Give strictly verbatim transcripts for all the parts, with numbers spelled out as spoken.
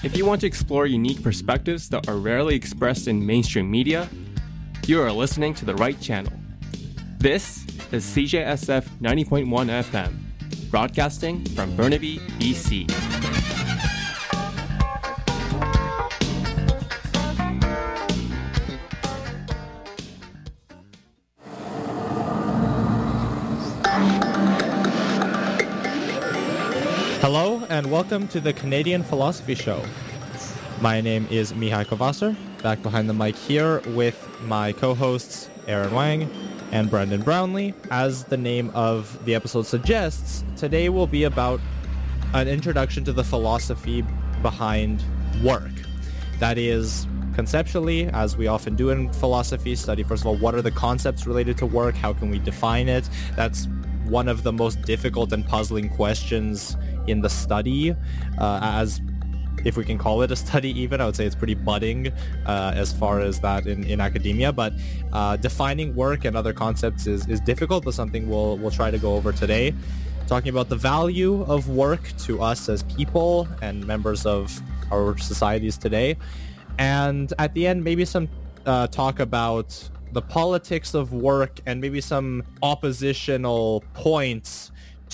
If you want to explore unique perspectives that are rarely expressed in mainstream media, you are listening to the right channel. This is C J S F ninety point one F M, broadcasting from Burnaby, B C. Hello and welcome to the Canadian Philosophy Show. My name is Mihai Kovasser, back behind the mic here with my co-hosts Aaron Wang and Brendan Brownlee. As the name of the episode suggests, today will be about an introduction to the philosophy behind work. That is, conceptually, as we often do in philosophy, study first of all, what are the concepts related to work? How can we define it? That's one of the most difficult and puzzling questions in the study, uh, as if we can call it a study even. I would say it's pretty budding uh, as far as that in, in academia, but uh, defining work and other concepts is, is difficult, but something we'll, we'll try to go over today. Talking about the value of work to us as people and members of our societies today. And at the end, maybe some uh, talk about the politics of work and maybe some oppositional points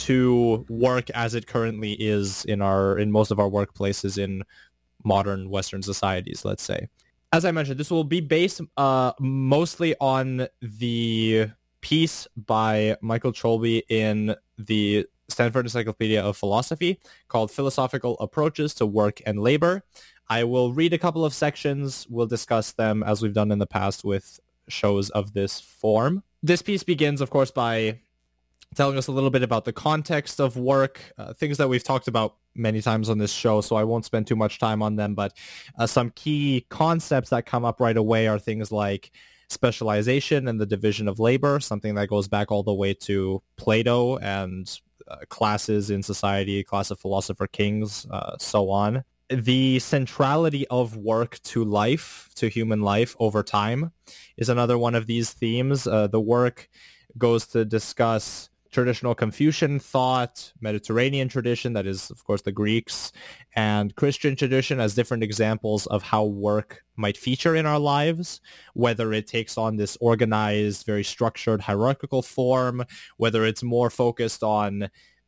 to work as it currently is in our in most of our workplaces in modern Western societies, let's say. As I mentioned, this will be based uh, mostly on the piece by Michael Cholbi in the Stanford Encyclopedia of Philosophy called Philosophical Approaches to Work and Labor. I will read a couple of sections. We'll discuss them as we've done in the past with shows of this form. This piece begins, of course, by telling us a little bit about the context of work, uh, things that we've talked about many times on this show, so I won't spend too much time on them, but uh, some key concepts that come up right away are things like specialization and the division of labor, something that goes back all the way to Plato and uh, classes in society, class of philosopher kings, uh, so on. The centrality of work to life, to human life over time, is another one of these themes. Uh, the work goes to discuss traditional Confucian thought, Mediterranean tradition, that is, of course, the Greeks, and Christian tradition as different examples of how work might feature in our lives, whether it takes on this organized, very structured, hierarchical form, whether it's more focused on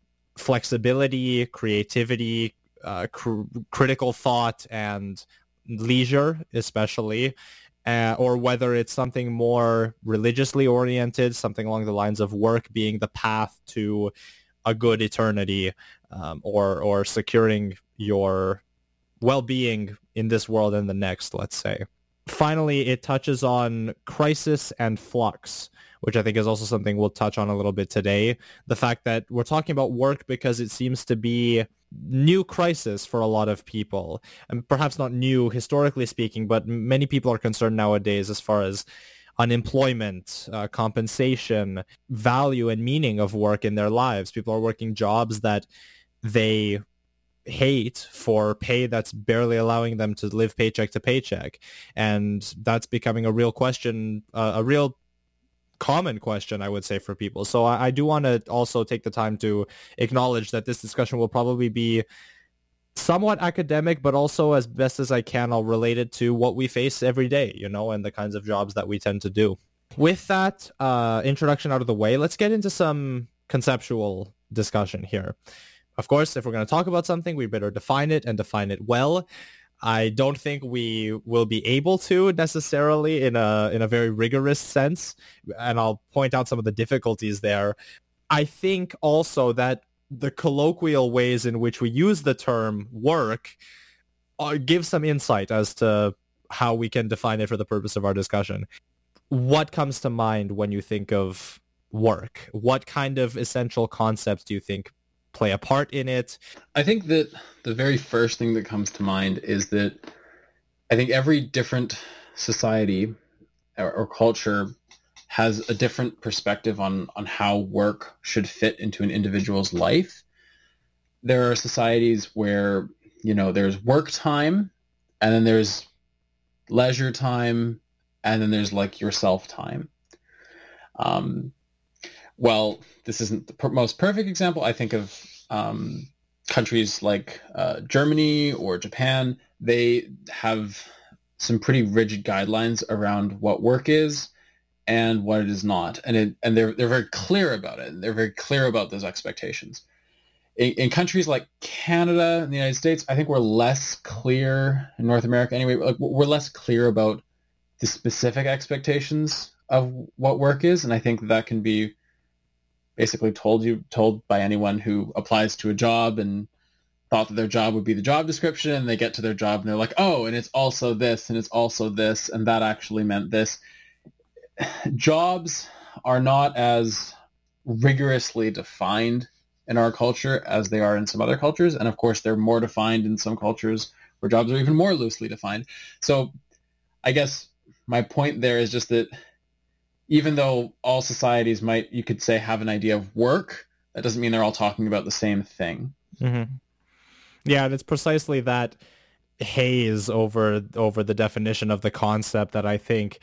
flexibility, creativity, uh, cr- critical thought, and leisure, especially, Uh, or whether it's something more religiously oriented, something along the lines of work being the path to a good eternity, um, or or securing your well-being in this world and the next, let's say. Finally, it touches on crisis and flux, which I think is also something we'll touch on a little bit today. The fact that we're talking about work because it seems to be new crisis for a lot of people, and perhaps not new historically speaking, but many people are concerned nowadays as far as unemployment, uh, compensation, value and meaning of work in their lives. People are working jobs that they hate for pay that's barely allowing them to live paycheck to paycheck, and that's becoming a real question, uh, a real common question, I would say, for people. So I, I do want to also take the time to acknowledge that this discussion will probably be somewhat academic, but also, as best as I can, I'll relate it to what we face every day, you know, and the kinds of jobs that we tend to do. With that uh, introduction out of the way, let's get into some conceptual discussion here. Of course, if we're going to talk about something, we better define it and define it well. I don't think we will be able to necessarily in a in a very rigorous sense, and I'll point out some of the difficulties there. I think also that the colloquial ways in which we use the term work uh, give some insight as to how we can define it for the purpose of our discussion. What comes to mind when you think of work? What kind of essential concepts do you think play a part in it? I think that the very first thing that comes to mind is that I think every different society or, or culture has a different perspective on, on how work should fit into an individual's life. There are societies where, you know, there's work time, and then there's leisure time, and then there's like yourself time. Um, well, this isn't the per- most perfect example. I think of um, countries like uh, Germany or Japan, they have some pretty rigid guidelines around what work is and what it is not, and it, and they're they're very clear about it. They're very clear about those expectations. In, in countries like Canada and the United States, I think we're less clear, in North America anyway, like we're less clear about the specific expectations of what work is, and I think that can be basically told you told by anyone who applies to a job and thought that their job would be the job description, and they get to their job and they're like, oh, and it's also this, and it's also this, and that actually meant this. Jobs are not as rigorously defined in our culture as they are in some other cultures. And of course, they're more defined in some cultures where jobs are even more loosely defined. So I guess my point there is just that even though all societies might, you could say, have an idea of work, that doesn't mean they're all talking about the same thing. Mm-hmm. Yeah, and it's precisely that haze over over the definition of the concept that I think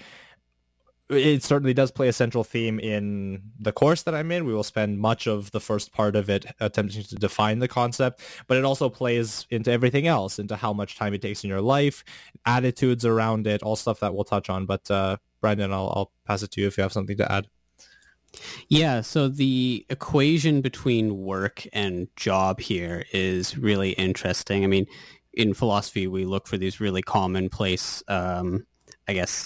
it certainly does play a central theme in the course that I'm in. We will spend much of the first part of it attempting to define the concept, but it also plays into everything else, into how much time it takes in your life, attitudes around it, all stuff that we'll touch on. But uh, Brandon, I'll, I'll pass it to you if you have something to add. Yeah, so the equation between work and job here is really interesting. I mean, in philosophy, we look for these really commonplace, um, I guess,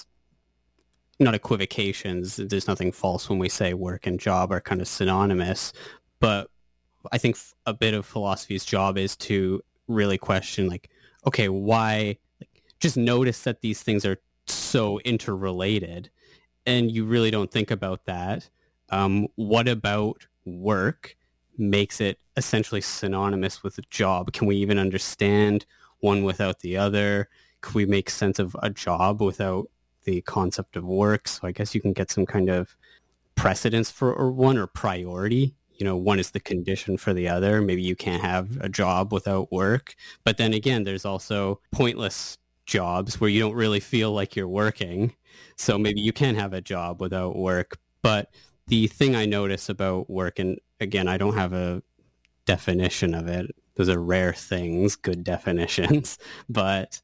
not equivocations. There's nothing false when we say work and job are kind of synonymous, but I think a bit of philosophy's job is to really question, like, okay, why, like, just notice that these things are so interrelated, and you really don't think about that. Um, what about work makes it essentially synonymous with a job? Can we even understand one without the other? Can we make sense of a job without the concept of work? So I guess you can get some kind of precedence for or one, or priority. You know, one is the condition for the other. Maybe you can't have a job without work. But then again, there's also pointless jobs where you don't really feel like you're working. So maybe you can have a job without work. But the thing I notice about work, and again, I don't have a definition of it. Those are rare things, good definitions. But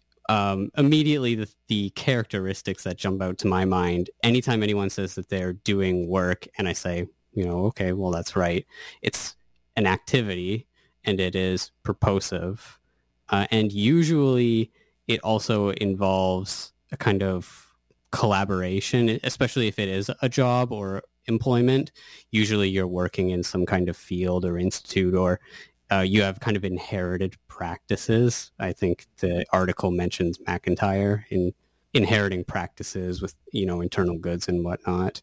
Um, immediately the, the characteristics that jump out to my mind, anytime anyone says that they're doing work and I say, you know, okay, well, that's right. It's an activity and it is purposive. Uh, and usually it also involves a kind of collaboration, especially if it is a job or employment. Usually you're working in some kind of field or institute, or Uh, you have kind of inherited practices. I think the article mentions McIntyre in inheriting practices with, you know, internal goods and whatnot.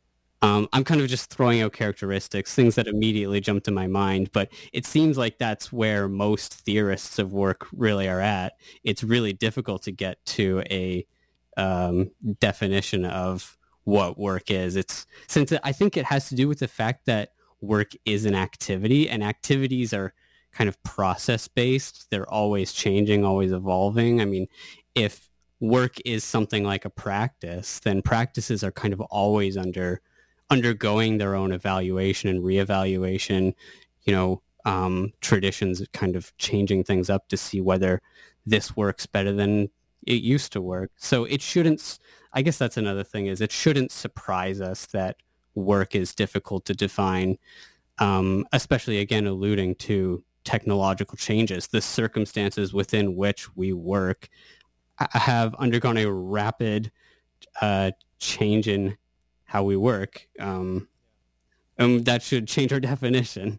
Um, I'm kind of just throwing out characteristics, things that immediately jump to my mind, but it seems like that's where most theorists of work really are at. It's really difficult to get to a um, definition of what work is. It's since it, I think it has to do with the fact that work is an activity, and activities are kind of process-based. They're always changing, always evolving. I mean, if work is something like a practice, then practices are kind of always under undergoing their own evaluation and reevaluation, you know, um, traditions kind of changing things up to see whether this works better than it used to work. So it shouldn't, I guess that's another thing, is it shouldn't surprise us that work is difficult to define, um, especially, again, alluding to technological changes. The circumstances within which we work have undergone a rapid uh, change in how we work. Um, and that should change our definition.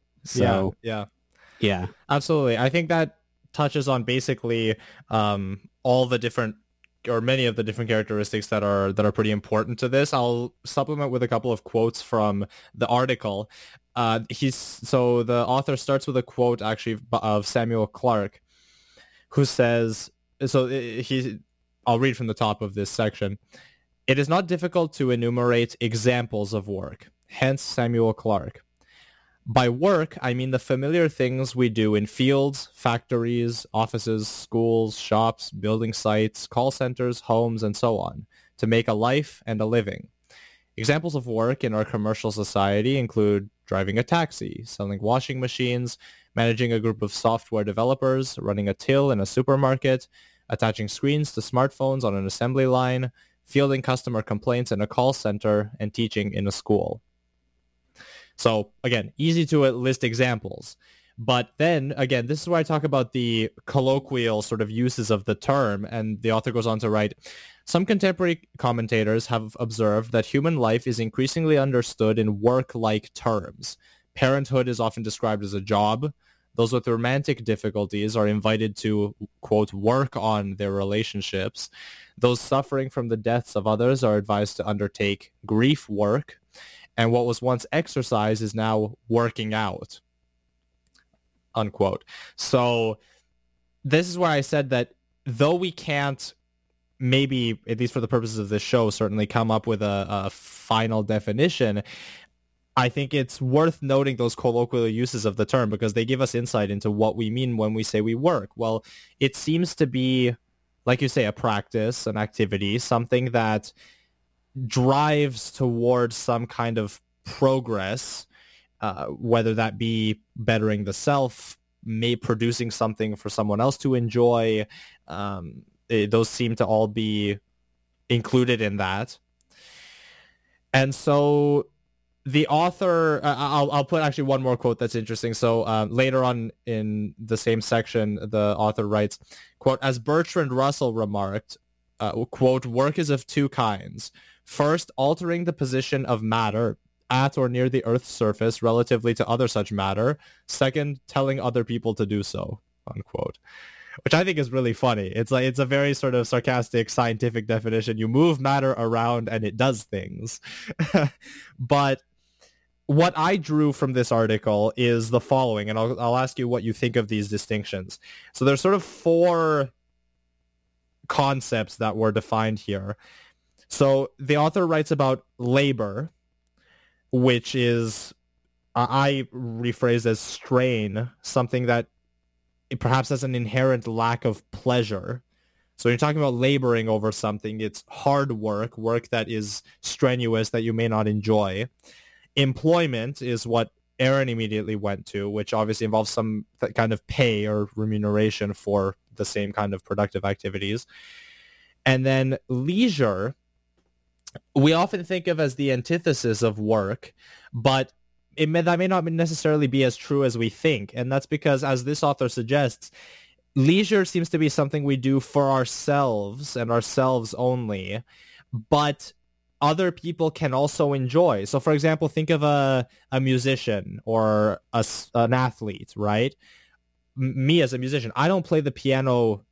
So, yeah, yeah, yeah, absolutely. I think that touches on basically um, all the different, or many of the different characteristics that are that are pretty important to this. I'll supplement with a couple of quotes from the article. Uh, he's so the author starts with a quote actually of Samuel Clarke, who says, so he, I'll read from the top of this section. "It is not difficult to enumerate examples of work." Hence Samuel Clarke. "By work, I mean the familiar things we do in fields, factories, offices, schools, shops, building sites, call centers, homes, and so on, to make a life and a living. Examples of work in our commercial society include driving a taxi, selling washing machines, managing a group of software developers, running a till in a supermarket, attaching screens to smartphones on an assembly line, fielding customer complaints in a call center, and teaching in a school. So again, easy to list examples. But then, again, this is where I talk about the colloquial sort of uses of the term, and the author goes on to write, some contemporary commentators have observed that human life is increasingly understood in work-like terms. Parenthood is often described as a job. Those with romantic difficulties are invited to, quote, work on their relationships. Those suffering from the deaths of others are advised to undertake grief work. And what was once exercise is now working out, unquote. So this is why I said that though we can't maybe, at least for the purposes of this show, certainly come up with a, a final definition, I think it's worth noting those colloquial uses of the term because they give us insight into what we mean when we say we work. Well, it seems to be, like you say, a practice, an activity, something that drives towards some kind of progress, uh, whether that be bettering the self, may producing something for someone else to enjoy. Um, it, those seem to all be included in that. And so the author, uh, I'll, I'll put actually one more quote that's interesting. So uh, later on in the same section, the author writes, quote, as Bertrand Russell remarked, uh, quote, work is of two kinds. First, altering the position of matter at or near the Earth's surface relatively to other such matter. Second, telling other people to do so, unquote. Which I think is really funny. It's like it's a very sort of sarcastic scientific definition. You move matter around and it does things. But what I drew from this article is the following, and I'll, I'll ask you what you think of these distinctions. So there's sort of four concepts that were defined here. So the author writes about labor, which is, uh, I rephrase as strain, something that perhaps has an inherent lack of pleasure. So when you're talking about laboring over something, it's hard work, work that is strenuous, that you may not enjoy. Employment is what Aaron immediately went to, which obviously involves some kind of pay or remuneration for the same kind of productive activities. And then leisure, we often think of as the antithesis of work, but it may, that may not necessarily be as true as we think. And that's because, as this author suggests, leisure seems to be something we do for ourselves and ourselves only, but other people can also enjoy. So, for example, think of a, a musician or a, an athlete, right? M- me as a musician, I don't play the piano.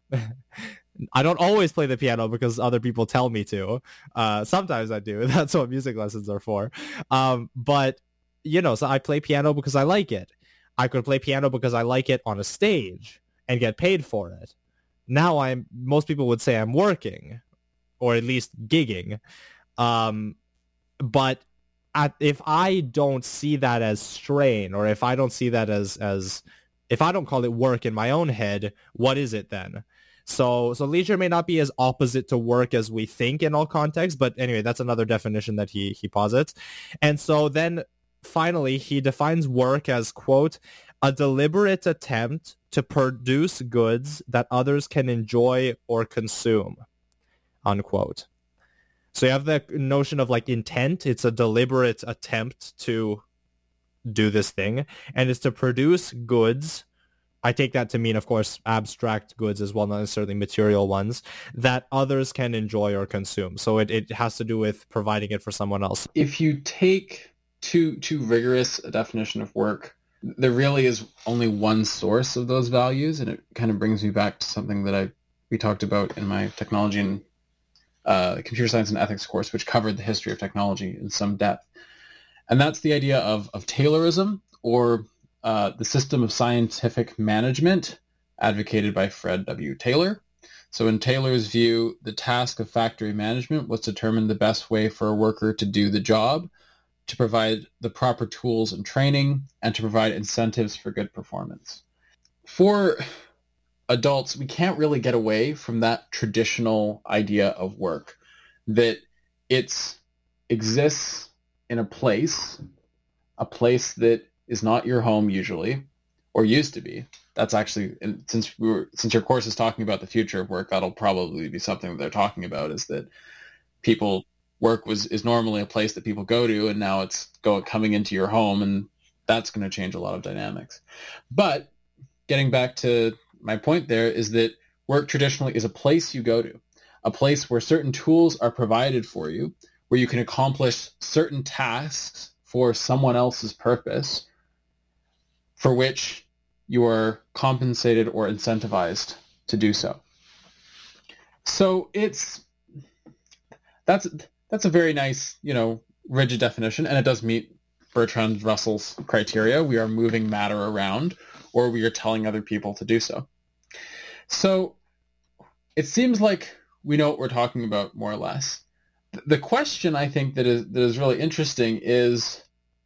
I don't always play the piano because other people tell me to. Uh, sometimes I do. That's what music lessons are for. Um, but, you know, so I play piano because I like it. I could play piano because I like it on a stage and get paid for it. Now I'm, most people would say I'm working, or at least gigging. Um, but at, if I don't see that as strain, or if I don't see that as, as, if I don't call it work in my own head, what is it then? So, so leisure may not be as opposite to work as we think in all contexts, but anyway, that's another definition that he, he posits. And so then finally, he defines work as, quote, a deliberate attempt to produce goods that others can enjoy or consume, unquote. So you have the notion of like intent. It's a deliberate attempt to do this thing, and it's to produce goods. I take that to mean, of course, abstract goods as well, not necessarily material ones, that others can enjoy or consume. So it, it has to do with providing it for someone else. If you take too too rigorous a definition of work, there really is only one source of those values, and it kind of brings me back to something that I we talked about in my technology and uh, computer science and ethics course, which covered the history of technology in some depth. And that's the idea of, of Taylorism, or uh, the system of scientific management advocated by Fred W. Taylor. So in Taylor's view, the task of factory management was to determine the best way for a worker to do the job, to provide the proper tools and training, and to provide incentives for good performance. For adults, we can't really get away from that traditional idea of work, that it exists in a place, a place that is not your home usually, or used to be. That's actually, and since we were, since your course is talking about the future of work, that'll probably be something that they're talking about, is that people work was is normally a place that people go to, and now it's go coming into your home, and that's going to change a lot of dynamics. But getting back to my point there is that work traditionally is a place you go to, a place where certain tools are provided for you, where you can accomplish certain tasks for someone else's purpose, for which you are compensated or incentivized to do so. So it's that's that's a very nice, you know, rigid definition, and it does meet Bertrand Russell's criteria. We are moving matter around, or we are telling other people to do so. So it seems like we know what we're talking about, more or less. The question I think that is that is really interesting is,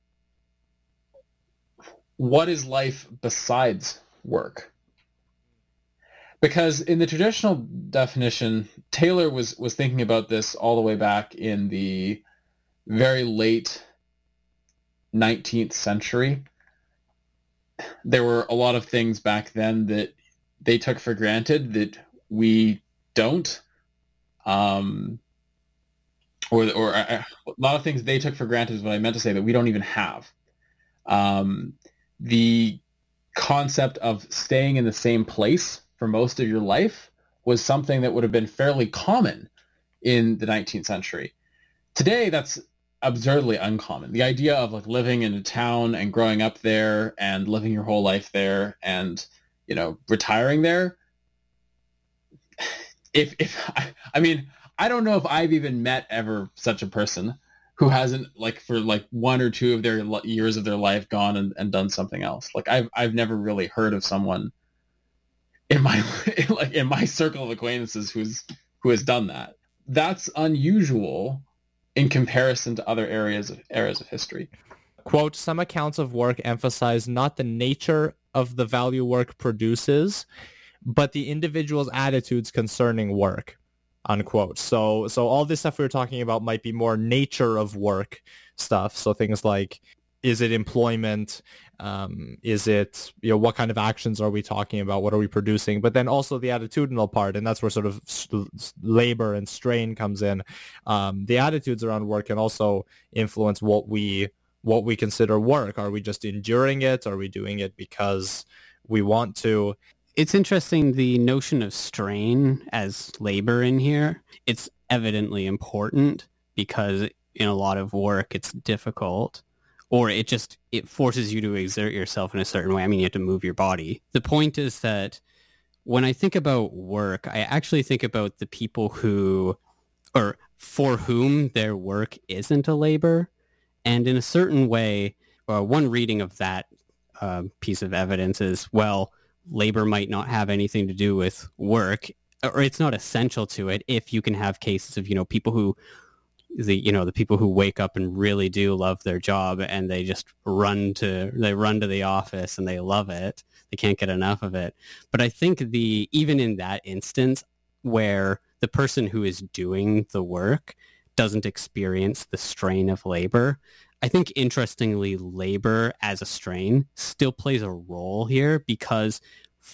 what is life besides work? Because in the traditional definition, Taylor was, was thinking about this all the way back in the very late nineteenth century. There were a lot of things back then that they took for granted that we don't. Um, or or uh, a lot of things they took for granted is what I meant to say, that we don't even have. Um, the concept of staying in the same place for most of your life was something that would have been fairly common in the nineteenth century. Today, that's absurdly uncommon. The idea of like living in a town and growing up there and living your whole life there and, you know, retiring there. If, if I, I mean, I don't know if I've even met ever such a person who hasn't, like, for like one or two of their years of their life gone and, and done something else. Like I've, I've never really heard of someone in my, like in my circle of acquaintances who's, who has done that. That's unusual in comparison to other areas of eras of history. Quote, some accounts of work emphasize not the nature of the value work produces, but the individual's attitudes concerning work, unquote. So so all this stuff we were talking about might be more nature of work stuff. So things like, is it employment? Um, is it, you know, what kind of actions are we talking about? What are we producing? But then also the attitudinal part, and that's where sort of labor and strain comes in. Um, the attitudes around work can also influence what we what we consider work. Are we just enduring it? Are we doing it because we want to? It's interesting, the notion of strain as labor in here. It's evidently important because in a lot of work it's difficult. Or it just, it forces you to exert yourself in a certain way. I mean, you have to move your body. The point is that when I think about work, I actually think about the people who, or for whom their work isn't a labor. And in a certain way, uh, one reading of that uh, piece of evidence is, well, labor might not have anything to do with work, or it's not essential to it if you can have cases of, you know, people who, the you know the people who wake up and really do love their job and they just run to they run to the office and they love it. They can't get enough of it. But I think the even in that instance where the person who is doing the work doesn't experience the strain of labor, I think interestingly labor as a strain still plays a role here, because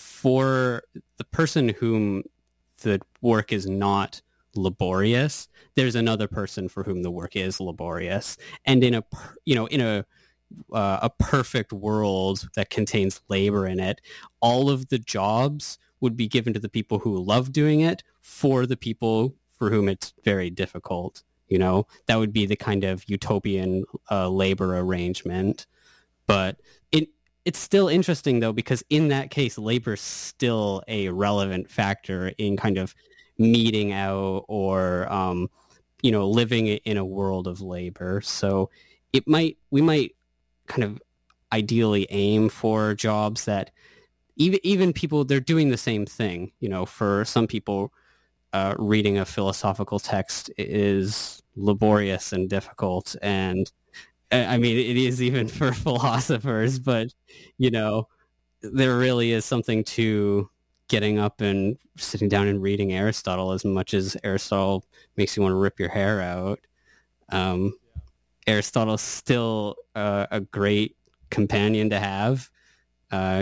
for the person whom the work is not laborious, there's another person for whom the work is laborious. And in a, you know, in a, uh, a perfect world that contains labor in it, all of the jobs would be given to the people who love doing it for the people for whom it's very difficult. You know, that would be the kind of utopian uh, labor arrangement. But it, it's still interesting, though, because in that case, labor is still a relevant factor in kind of meeting out or, um, you know, living in a world of labor. So it might, we might kind of ideally aim for jobs that even, even people, they're doing the same thing. You know, for some people, uh, reading a philosophical text is laborious and difficult. And I mean, it is even for philosophers, but, you know, there really is something to getting up and sitting down and reading Aristotle, as much as Aristotle makes you want to rip your hair out. Um, yeah. Aristotle's still uh, a great companion to have. Uh,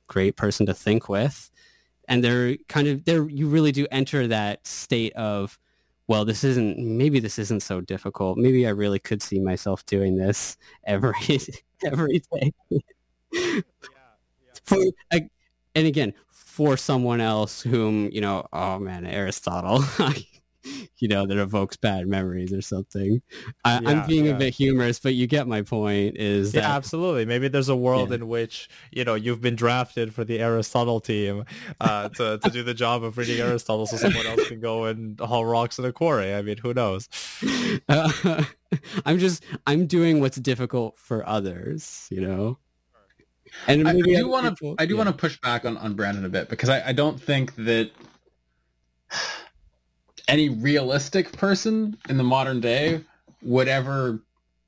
great person to think with. And they're kind of there. You really do enter that state of, well, this isn't, maybe this isn't so difficult. Maybe I really could see myself doing this every every day. yeah, yeah. For, and again, for someone else whom, you know, oh man, Aristotle, you know, that evokes bad memories or something. I, yeah, I'm being yeah. a bit humorous, but you get my point. Is yeah, that, absolutely. Maybe there's a world yeah. in which, you know, you've been drafted for the Aristotle team uh, to to do the job of reading Aristotle, so someone else can go and haul rocks in a quarry. I mean, who knows? Uh, I'm just I'm doing what's difficult for others, you know. And I, I do want to I do yeah. want to push back on, on Brandon a bit, because I, I don't think that any realistic person in the modern day would ever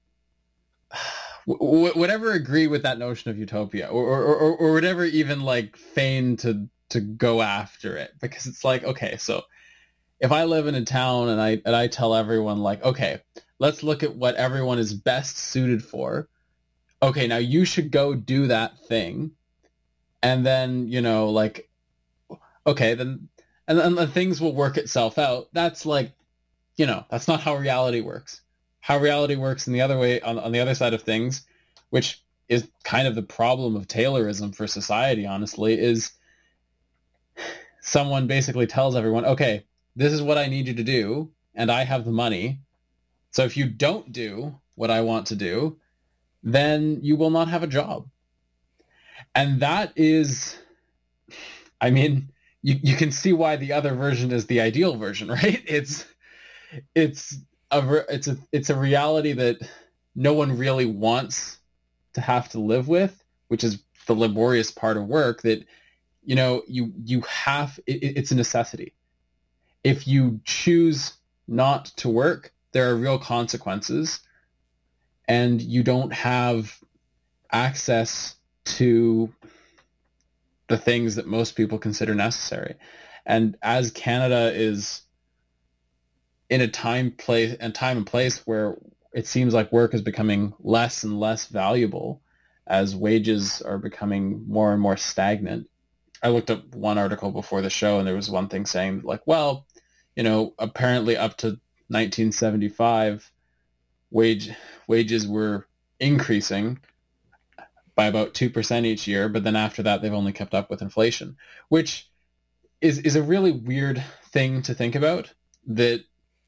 w- would ever agree with that notion of utopia, or, or, or, or would ever even like feign to, to go after it. Because it's like, okay, so if I live in a town and I and I tell everyone like, okay, let's look at what everyone is best suited for. Okay, now you should go do that thing. And then, you know, like, okay, then And then the things will work itself out. That's like, you know, that's not how reality works. How reality works in the other way, on, on the other side of things, which is kind of the problem of Taylorism for society, honestly, is someone basically tells everyone, okay, this is what I need you to do, and I have the money. So if you don't do what I want to do, then you will not have a job. And that is, I mean... You you can see why the other version is the ideal version, right? It's it's a it's a it's a reality that no one really wants to have to live with, which is the laborious part of work. That, you know, you you have it, it's a necessity. If you choose not to work, there are real consequences, and you don't have access to the things that most people consider necessary. And as Canada is in a time place and time and place where it seems like work is becoming less and less valuable as wages are becoming more and more stagnant. I looked up one article before the show, and there was one thing saying like, well, you know, apparently up to nineteen seventy-five, wage wages were increasing by about two percent each year, but then after that, they've only kept up with inflation, which is, is a really weird thing to think about, that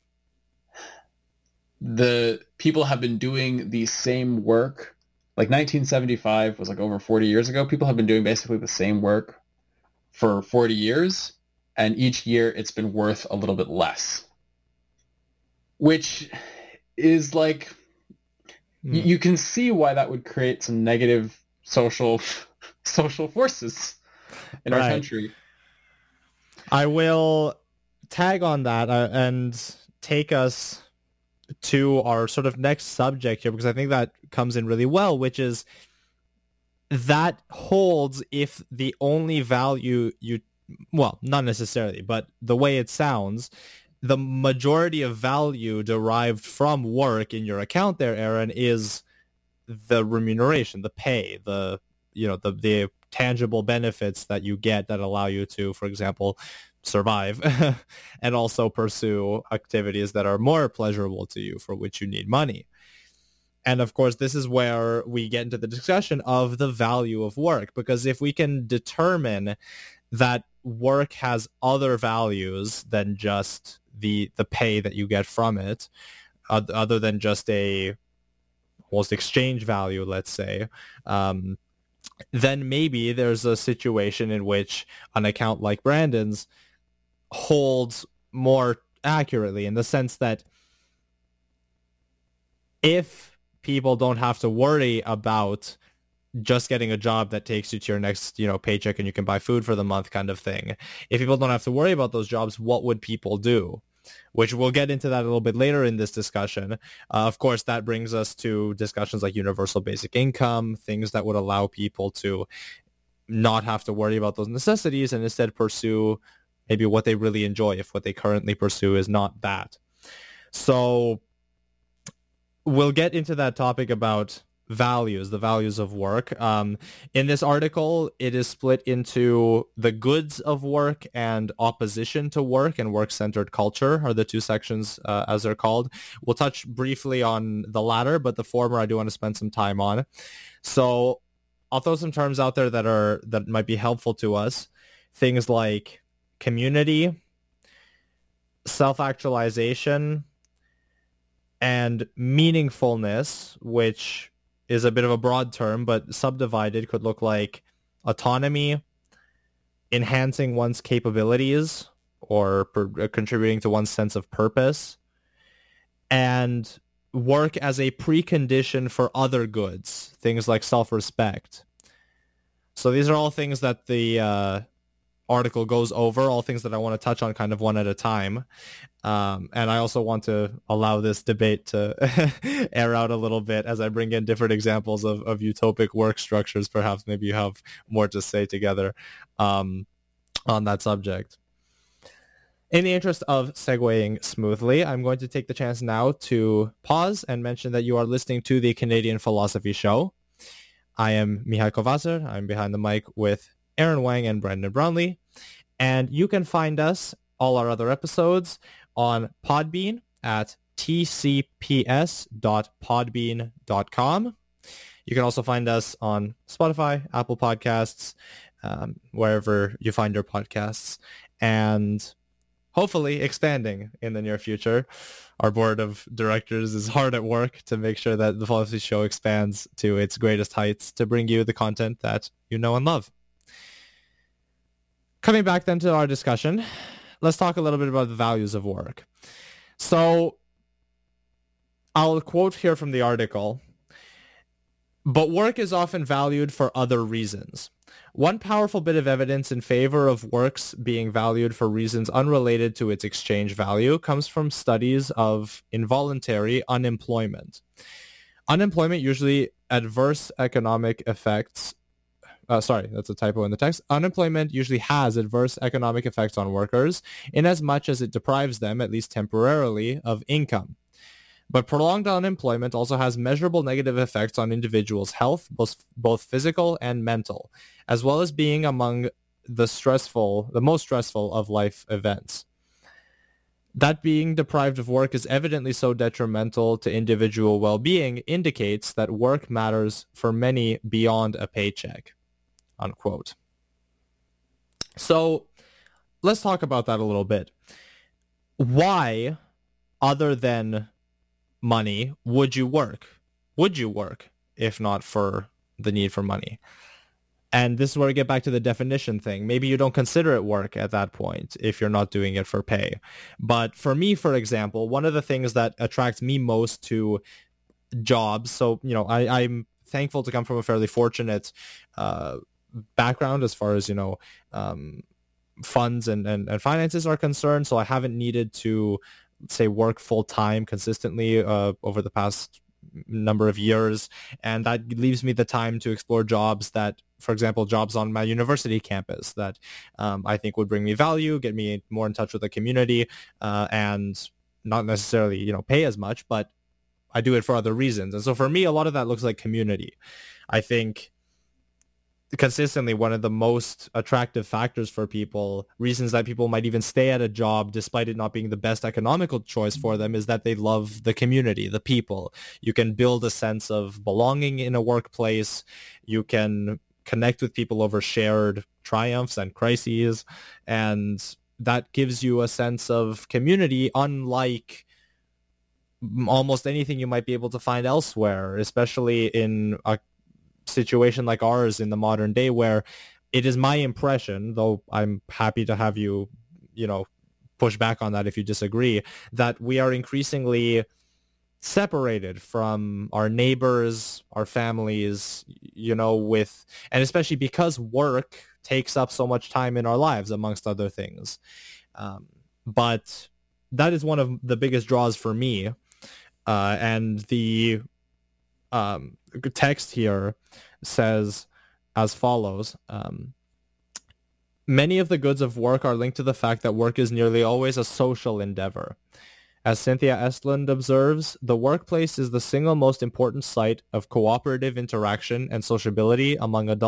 the people have been doing the same work. Like nineteen seventy-five was like over forty years ago. People have been doing basically the same work for forty years, and each year it's been worth a little bit less, which is like, mm. you, you can see why that would create some negative social social forces in right. our country. I will tag on that uh, and take us to our sort of next subject here, because I think that comes in really well, which is that holds if the only value you, well, not necessarily, but the way it sounds, the majority of value derived from work in your account there, Aaron, is the remuneration, the pay, the, you know, the, the tangible benefits that you get that allow you to, for example, survive and also pursue activities that are more pleasurable to you, for which you need money. And of course, this is where we get into the discussion of the value of work, because if we can determine that work has other values than just the the pay that you get from it, other than just a almost exchange value, let's say, um, then maybe there's a situation in which an account like Brandon's holds more accurately, in the sense that if people don't have to worry about just getting a job that takes you to your next, you know, paycheck and you can buy food for the month kind of thing, if people don't have to worry about those jobs, what would people do? Which we'll get into that a little bit later in this discussion. Uh, of course, that brings us to discussions like universal basic income, things that would allow people to not have to worry about those necessities and instead pursue maybe what they really enjoy, if what they currently pursue is not that. So we'll get into that topic about values, the values of work. Um, in this article, it is split into the goods of work and opposition to work, and work-centered culture are the two sections, uh, as they're called. We'll touch briefly on the latter, but the former I do want to spend some time on. So I'll throw some terms out there that are that might be helpful to us. Things like community, self-actualization, and meaningfulness, which is a bit of a broad term, but subdivided could look like autonomy, enhancing one's capabilities, or per- contributing to one's sense of purpose, and work as a precondition for other goods, things like self-respect. So these are all things that the uh, article goes over, all things that I want to touch on kind of one at a time. Um, and I also want to allow this debate to air out a little bit as I bring in different examples of, of utopic work structures. Perhaps maybe you have more to say together um, on that subject. In the interest of segueing smoothly, I'm going to take the chance now to pause and mention that you are listening to the Canadian Philosophy Show. I am Mihai Kovasser. I'm behind the mic with Aaron Wang and Brendan Brownlee. And you can find us, all our other episodes, on Podbean at t c p s dot podbean dot com. You can also find us on Spotify, Apple Podcasts, um, wherever you find your podcasts, and hopefully expanding in the near future. Our board of directors is hard at work to make sure that the Philosophy Show expands to its greatest heights to bring you the content that you know and love. Coming back then to our discussion, let's talk a little bit about the values of work. So I'll quote here from the article, but work is often valued for other reasons. One powerful bit of evidence in favor of works being valued for reasons unrelated to its exchange value comes from studies of involuntary unemployment. Unemployment usually adverse economic effects Uh, sorry, that's a typo in the text. Unemployment usually has adverse economic effects on workers in as much as it deprives them, at least temporarily, of income. But prolonged unemployment also has measurable negative effects on individuals' health, both, both physical and mental, as well as being among the stressful, the most stressful of life events. That being deprived of work is evidently so detrimental to individual well-being indicates that work matters for many beyond a paycheck. Unquote. So let's talk about that a little bit. Why, other than money, would you work? Would you work if not for the need for money? And this is where we get back to the definition thing. Maybe you don't consider it work at that point if you're not doing it for pay. But for me, for example, one of the things that attracts me most to jobs, so, you know, I, I'm thankful to come from a fairly fortunate uh, background as far as, you know, um, funds and, and, and finances are concerned. So I haven't needed to, say, work full time consistently uh, over the past number of years. And that leaves me the time to explore jobs that, for example, jobs on my university campus that um, I think would bring me value, get me more in touch with the community, uh, and not necessarily, you know, pay as much, but I do it for other reasons. And so for me, a lot of that looks like community. I think consistently one of the most attractive factors for people, reasons that people might even stay at a job despite it not being the best economical choice for them, is that they love the community, the people. You can build a sense of belonging in a workplace. You can connect with people over shared triumphs and crises, and that gives you a sense of community unlike almost anything you might be able to find elsewhere, especially in a situation like ours in the modern day, where it is my impression, though I'm happy to have you, you know, push back on that if you disagree, that we are increasingly separated from our neighbors, our families, you know, with, and especially because work takes up so much time in our lives, amongst other things. Um, but that is one of the biggest draws for me. Uh, and the um, text here says as follows. Um, Many of the goods of work are linked to the fact that work is nearly always a social endeavor. As Cynthia Estland observes, the workplace is the single most important site of cooperative interaction and sociability among adults